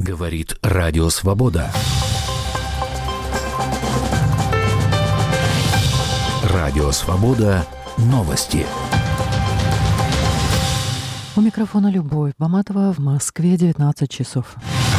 Говорит Радио Свобода. Радио Свобода. Новости. У микрофона Любовь Баматова, в Москве 19 часов.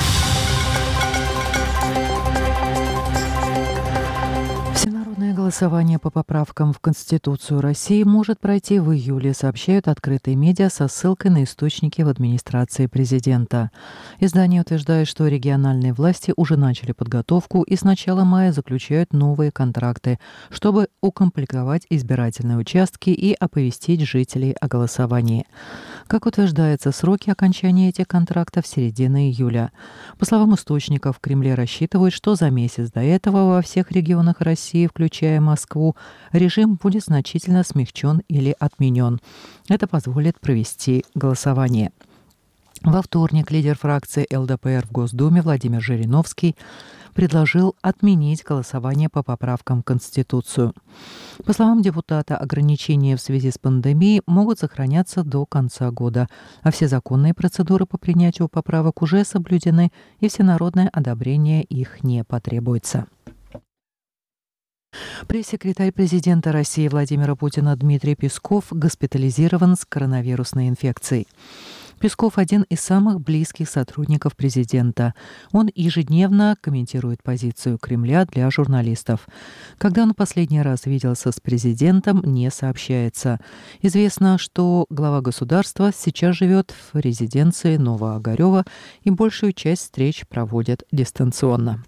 Всенародное голосование по поправкам в Конституцию России может пройти в июле, сообщают открытые медиа со ссылкой на источники в администрации президента. Издание утверждает, что региональные власти уже начали подготовку и с начала мая заключают новые контракты, чтобы укомплектовать избирательные участки и оповестить жителей о голосовании. Как утверждается, сроки окончания этих контрактов середина июля. По словам источников, в Кремле рассчитывают, что за месяц до этого во всех регионах России, включая Москву, режим будет значительно смягчен или отменен. Это позволит провести голосование. Во вторник лидер фракции ЛДПР в Госдуме Владимир Жириновский предложил отменить голосование по поправкам в Конституцию. По словам депутата, ограничения в связи с пандемией могут сохраняться до конца года, а все законные процедуры по принятию поправок уже соблюдены, и всенародное одобрение их не потребуется. Пресс-секретарь президента России Владимира Путина Дмитрий Песков госпитализирован с коронавирусной инфекцией. Песков – один из самых близких сотрудников президента. Он ежедневно комментирует позицию Кремля для журналистов. Когда он последний раз виделся с президентом, не сообщается. Известно, что глава государства сейчас живет в резиденции Новоогарева и большую часть встреч проводит дистанционно.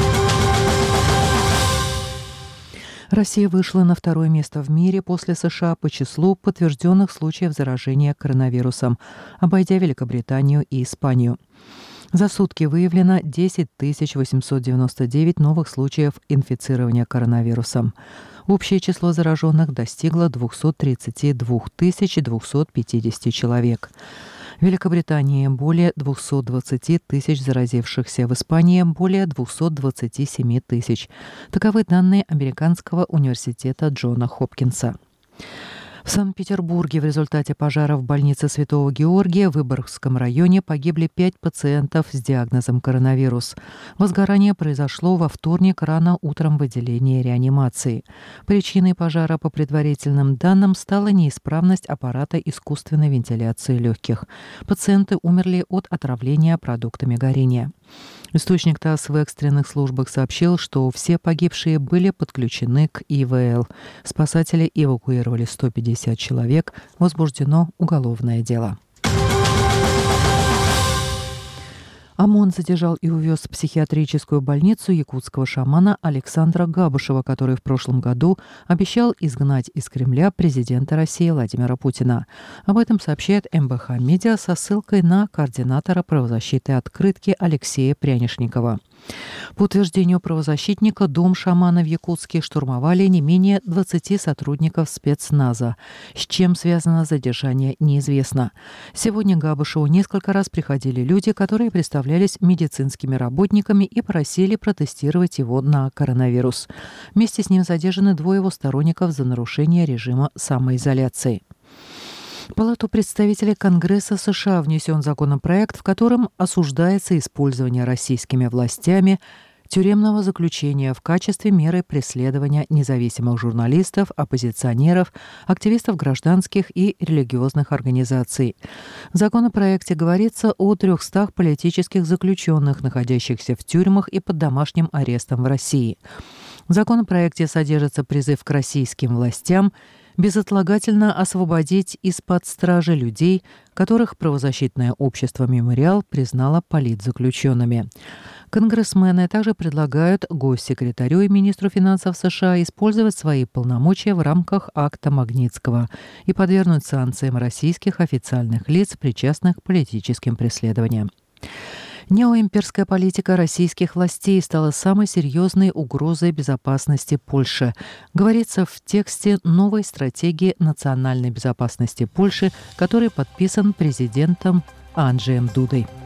Россия вышла на второе место в мире после США по числу подтвержденных случаев заражения коронавирусом, обойдя Великобританию и Испанию. За сутки выявлено 10 899 новых случаев инфицирования коронавирусом. Общее число зараженных достигло 232 250 человек. В Великобритании более 220 тысяч заразившихся, в Испании более 227 тысяч. Таковы данные Американского университета Джона Хопкинса. В Санкт-Петербурге в результате пожара в больнице Святого Георгия в Выборгском районе погибли 5 пациентов с диагнозом коронавирус. Возгорание произошло во вторник рано утром в отделении реанимации. Причиной пожара, по предварительным данным, стала неисправность аппарата искусственной вентиляции легких. Пациенты умерли от отравления продуктами горения. Источник ТАСС в экстренных службах сообщил, что все погибшие были подключены к ИВЛ. Спасатели эвакуировали 150 человек. Возбуждено уголовное дело. ОМОН задержал и увез в психиатрическую больницу якутского шамана Александра Габушева, который в прошлом году обещал изгнать из Кремля президента России Владимира Путина. Об этом сообщает МБХ Медиа со ссылкой на координатора правозащиты «Открытки» Алексея Прянишникова. По утверждению правозащитника, дом шамана в Якутске штурмовали не менее 20 сотрудников спецназа. С чем связано задержание, неизвестно. Сегодня Габушеву несколько раз приходили люди, которые представлялись медицинскими работниками и просили протестировать его на коронавирус. Вместе с ним задержаны 2 его сторонников за нарушение режима самоизоляции. В Палату представителей Конгресса США внесен законопроект, в котором осуждается использование российскими властями тюремного заключения в качестве меры преследования независимых журналистов, оппозиционеров, активистов гражданских и религиозных организаций. В законопроекте говорится о 300 политических заключенных, находящихся в тюрьмах и под домашним арестом в России. В законопроекте содержится призыв к российским властям безотлагательно освободить из-под стражи людей, которых правозащитное общество «Мемориал» признало политзаключенными. Конгрессмены также предлагают госсекретарю и министру финансов США использовать свои полномочия в рамках акта Магнитского и подвергнуть санкциям российских официальных лиц, причастных к политическим преследованиям. Неоимперская политика российских властей стала самой серьезной угрозой безопасности Польши, говорится в тексте новой стратегии национальной безопасности Польши, который подписан президентом Анджеем Дудой.